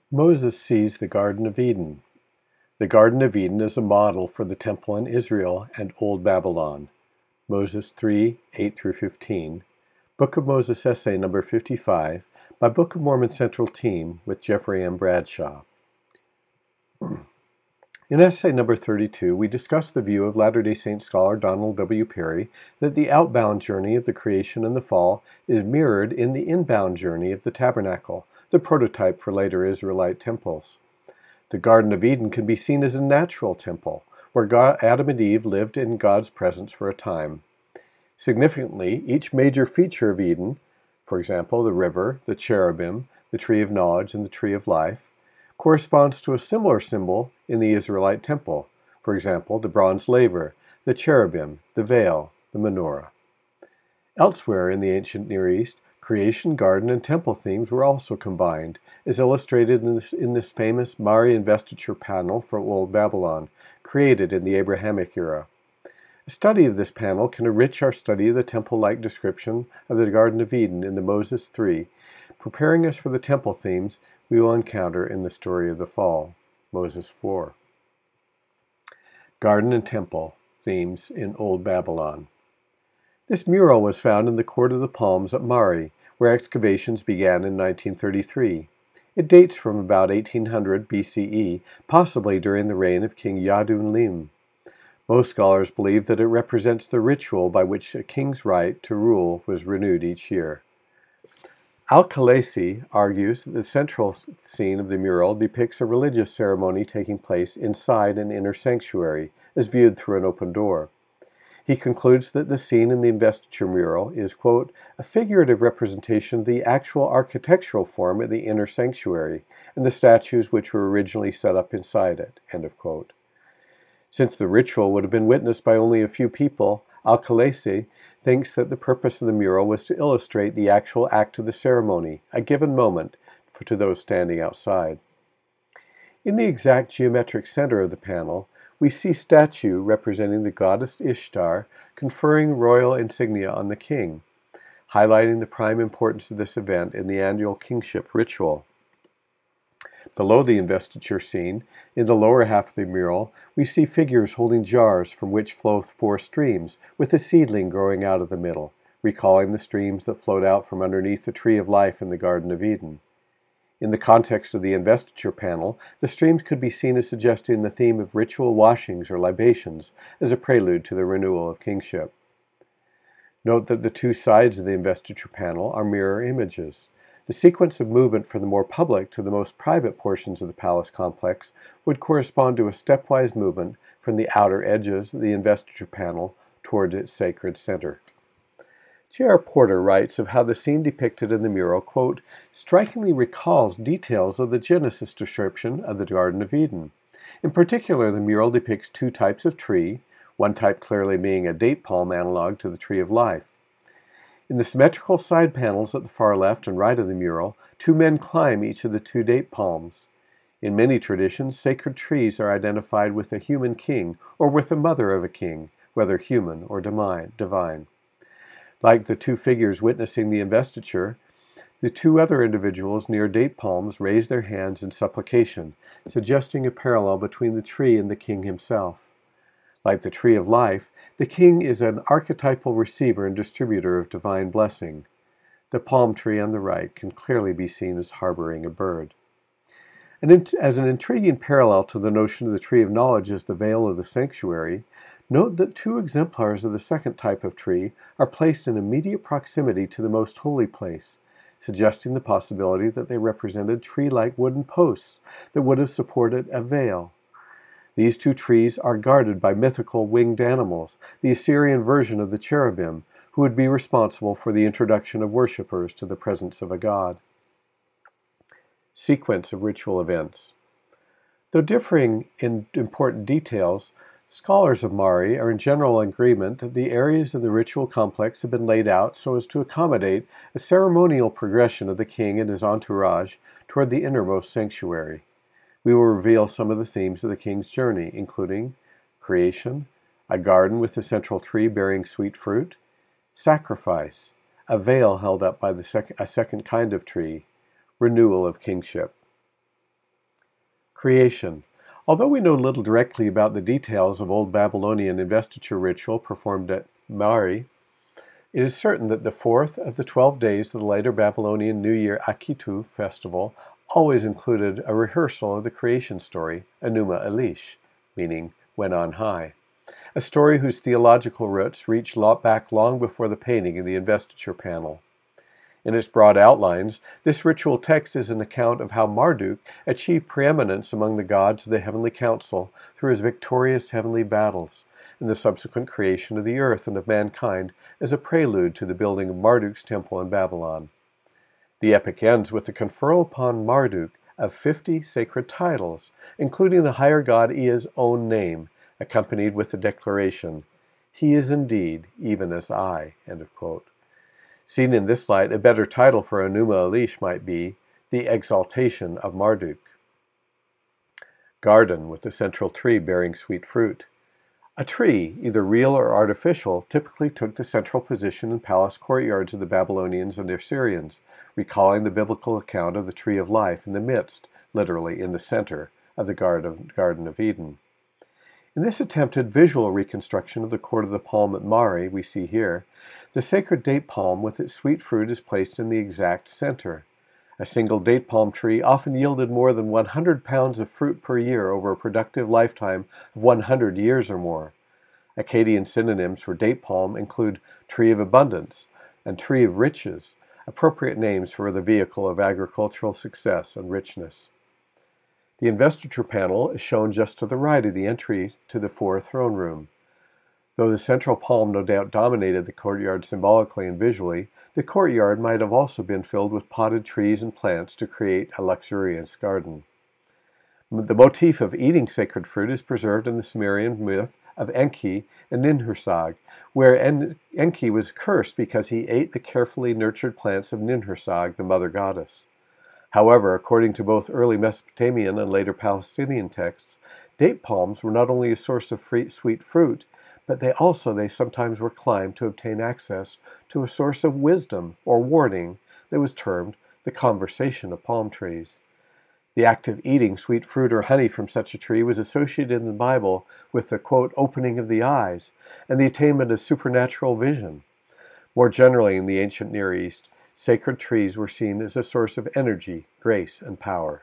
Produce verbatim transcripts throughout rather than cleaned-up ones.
Moses sees the Garden of Eden. The Garden of Eden is a model for the temple in Israel and Old Babylon. Moses three, eight through fifteen. Book of Moses essay number fifty-five by Book of Mormon Central Team with Jeffrey M. Bradshaw. In essay number thirty-two, we discuss the view of Latter-day Saint scholar Donald W. Perry that the outbound journey of the creation and the fall is mirrored in the inbound journey of the tabernacle, the prototype for later Israelite temples. The Garden of Eden can be seen as a natural temple, where God, Adam and Eve lived in God's presence for a time. Significantly, each major feature of Eden, for example, the river, the cherubim, the tree of knowledge, and the tree of life, corresponds to a similar symbol in the Israelite temple, for example, the bronze laver, the cherubim, the veil, the menorah. Elsewhere in the ancient Near East, creation, garden, and temple themes were also combined, as illustrated in this, in this famous Mari investiture panel for Old Babylon, created in the Abrahamic era. A study of this panel can enrich our study of the temple-like description of the Garden of Eden in the Moses three, preparing us for the temple themes we will encounter in the story of the fall, Moses four. Garden and temple themes in Old Babylon. This mural was found in the Court of the Palms at Mari, where excavations began in nineteen thirty-three. It dates from about eighteen hundred B C E, possibly during the reign of King Yadun Lim. Most scholars believe that it represents the ritual by which a king's right to rule was renewed each year. Al-Khalasi argues that the central scene of the mural depicts a religious ceremony taking place inside an inner sanctuary, as viewed through an open door. He concludes that the scene in the investiture mural is, quote, a figurative representation of the actual architectural form of the inner sanctuary and the statues which were originally set up inside it, end of quote. Since the ritual would have been witnessed by only a few people, Al-Khalasi thinks that the purpose of the mural was to illustrate the actual act of the ceremony, a given moment, for, to those standing outside. In the exact geometric center of the panel, we see statue representing the goddess Ishtar conferring royal insignia on the king, highlighting the prime importance of this event in the annual kingship ritual. Below the investiture scene, in the lower half of the mural, we see figures holding jars from which flow four streams, with a seedling growing out of the middle, recalling the streams that flowed out from underneath the tree of life in the Garden of Eden. In the context of the investiture panel, the streams could be seen as suggesting the theme of ritual washings or libations, as a prelude to the renewal of kingship. Note that the two sides of the investiture panel are mirror images. The sequence of movement from the more public to the most private portions of the palace complex would correspond to a stepwise movement from the outer edges of the investiture panel towards its sacred center. J R Porter writes of how the scene depicted in the mural, quote, strikingly recalls details of the Genesis description of the Garden of Eden. In particular, the mural depicts two types of tree, one type clearly being a date palm analog to the tree of life. In the symmetrical side panels at the far left and right of the mural, two men climb each of the two date palms. In many traditions, sacred trees are identified with a human king or with the mother of a king, whether human or divine. Like the two figures witnessing the investiture, the two other individuals near date palms raise their hands in supplication, suggesting a parallel between the tree and the king himself. Like the tree of life, the king is an archetypal receiver and distributor of divine blessing. The palm tree on the right can clearly be seen as harboring a bird. And as an intriguing parallel to the notion of the tree of knowledge as the veil of the sanctuary, note that two exemplars of the second type of tree are placed in immediate proximity to the most holy place, suggesting the possibility that they represented tree-like wooden posts that would have supported a veil. These two trees are guarded by mythical winged animals, the Assyrian version of the cherubim, who would be responsible for the introduction of worshippers to the presence of a god. Sequence of ritual events. Though differing in important details, scholars of Mari are in general agreement that the areas of the ritual complex have been laid out so as to accommodate a ceremonial progression of the king and his entourage toward the innermost sanctuary. We will reveal some of the themes of the king's journey, including creation, a garden with a central tree bearing sweet fruit, sacrifice, a veil held up by the sec- a second kind of tree, renewal of kingship. Creation. Although we know little directly about the details of old Babylonian investiture ritual performed at Mari, it is certain that the fourth of the twelve days of the later Babylonian New Year Akitu festival always included a rehearsal of the creation story, Enuma Elish, meaning when on high, a story whose theological roots reach back long before the painting of the investiture panel. In its broad outlines, this ritual text is an account of how Marduk achieved preeminence among the gods of the heavenly council through his victorious heavenly battles, and the subsequent creation of the earth and of mankind as a prelude to the building of Marduk's temple in Babylon. The epic ends with the conferral upon Marduk of fifty sacred titles, including the higher god Ea's own name, accompanied with the declaration, "He is indeed even as I." End of quote. Seen in this light, a better title for Enuma Elish might be The Exaltation of Marduk. Garden with a central tree bearing sweet fruit. A tree, either real or artificial, typically took the central position in palace courtyards of the Babylonians and Assyrians, recalling the biblical account of the tree of life in the midst, literally in the center, of the Garden of Eden. In this attempted visual reconstruction of the court of the palm at Mari we see here, the sacred date palm with its sweet fruit is placed in the exact center. A single date palm tree often yielded more than one hundred pounds of fruit per year over a productive lifetime of one hundred years or more. Akkadian synonyms for date palm include tree of abundance and tree of riches, appropriate names for the vehicle of agricultural success and richness. The investiture panel is shown just to the right of the entry to the fourth throne room. Though the central palm no doubt dominated the courtyard symbolically and visually, the courtyard might have also been filled with potted trees and plants to create a luxurious garden. The motif of eating sacred fruit is preserved in the Sumerian myth of Enki and Ninhursag, where en- Enki was cursed because he ate the carefully nurtured plants of Ninhursag, the mother goddess. However, according to both early Mesopotamian and later Palestinian texts, date palms were not only a source of free, sweet fruit, but they also they sometimes were climbed to obtain access to a source of wisdom or warning that was termed the conversation of palm trees. The act of eating sweet fruit or honey from such a tree was associated in the Bible with the, quote, opening of the eyes and the attainment of supernatural vision. More generally, in the ancient Near East, sacred trees were seen as a source of energy, grace, and power.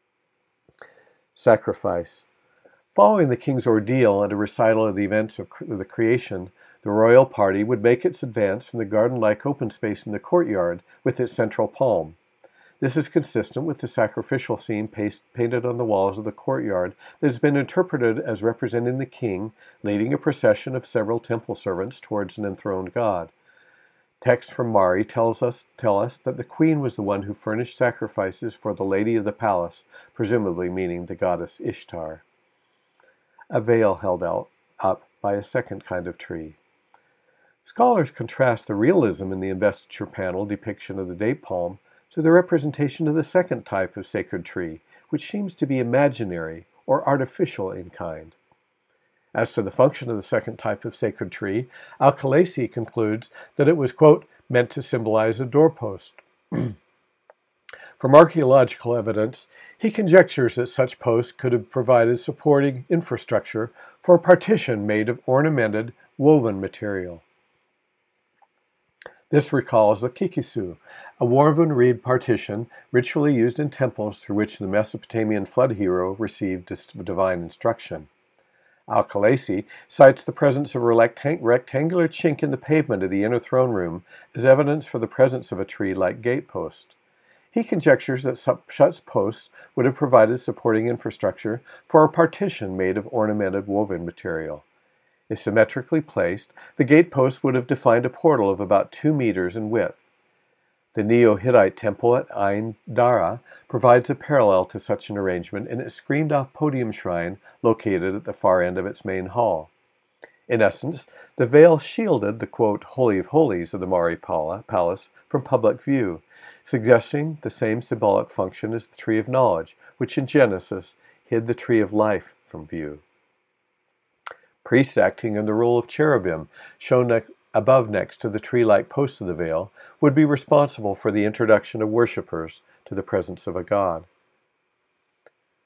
Sacrifice. Following the king's ordeal and a recital of the events of the creation, the royal party would make its advance from the garden-like open space in the courtyard with its central palm. This is consistent with the sacrificial scene paste, painted on the walls of the courtyard that has been interpreted as representing the king leading a procession of several temple servants towards an enthroned god. Texts from Mari tells us, tell us that the queen was the one who furnished sacrifices for the lady of the palace, presumably meaning the goddess Ishtar. A veil held out up by a second kind of tree. Scholars contrast the realism in the investiture panel depiction of the date palm to the representation of the second type of sacred tree, which seems to be imaginary or artificial in kind. As to the function of the second type of sacred tree, Al-Khalasi concludes that it was, quote, meant to symbolize a doorpost. From archaeological evidence, he conjectures that such posts could have provided supporting infrastructure for a partition made of ornamented, woven material. This recalls the kikisu, a woven reed partition ritually used in temples through which the Mesopotamian flood hero received divine instruction. Al-Khalasi cites the presence of a rectang- rectangular chink in the pavement of the inner throne room as evidence for the presence of a tree-like gatepost. He conjectures that such posts would have provided supporting infrastructure for a partition made of ornamented woven material. If symmetrically placed, the gatepost would have defined a portal of about two meters in width. The Neo-Hittite temple at Ain Dara provides a parallel to such an arrangement in its screened-off podium shrine located at the far end of its main hall. In essence, the veil shielded the, quote, Holy of Holies of the Mari Palace from public view, suggesting the same symbolic function as the Tree of Knowledge, which in Genesis hid the Tree of Life from view. Priests acting in the role of cherubim, shown ne- above next to the tree-like posts of the veil, would be responsible for the introduction of worshippers to the presence of a god.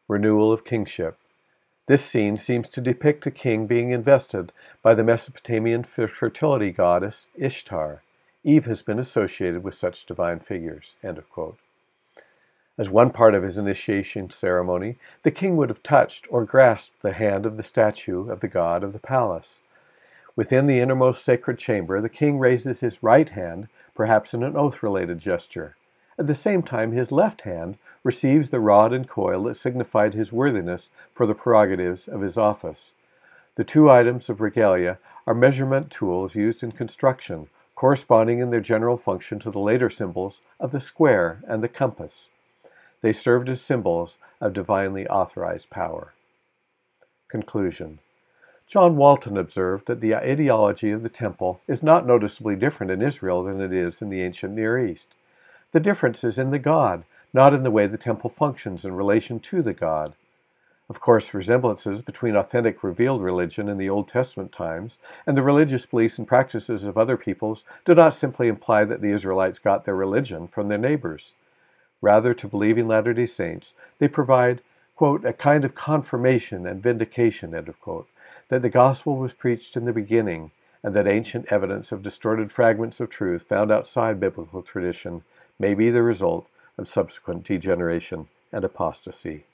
Renewal of kingship. This scene seems to depict a king being invested by the Mesopotamian fertility goddess Ishtar. Eve has been associated with such divine figures. End of quote. As one part of his initiation ceremony, the king would have touched or grasped the hand of the statue of the god of the palace. Within the innermost sacred chamber, the king raises his right hand, perhaps in an oath-related gesture. At the same time, his left hand receives the rod and coil that signified his worthiness for the prerogatives of his office. The two items of regalia are measurement tools used in construction, corresponding in their general function to the later symbols of the square and the compass. They served as symbols of divinely authorized power. Conclusion. John Walton observed that the ideology of the temple is not noticeably different in Israel than it is in the ancient Near East. The difference is in the God, not in the way the temple functions in relation to the God. Of course, resemblances between authentic revealed religion in the Old Testament times and the religious beliefs and practices of other peoples do not simply imply that the Israelites got their religion from their neighbors. Rather, to believing Latter-day Saints, they provide, quote, a kind of confirmation and vindication, end of quote, that the gospel was preached in the beginning and that ancient evidence of distorted fragments of truth found outside biblical tradition may be the result of subsequent degeneration and apostasy.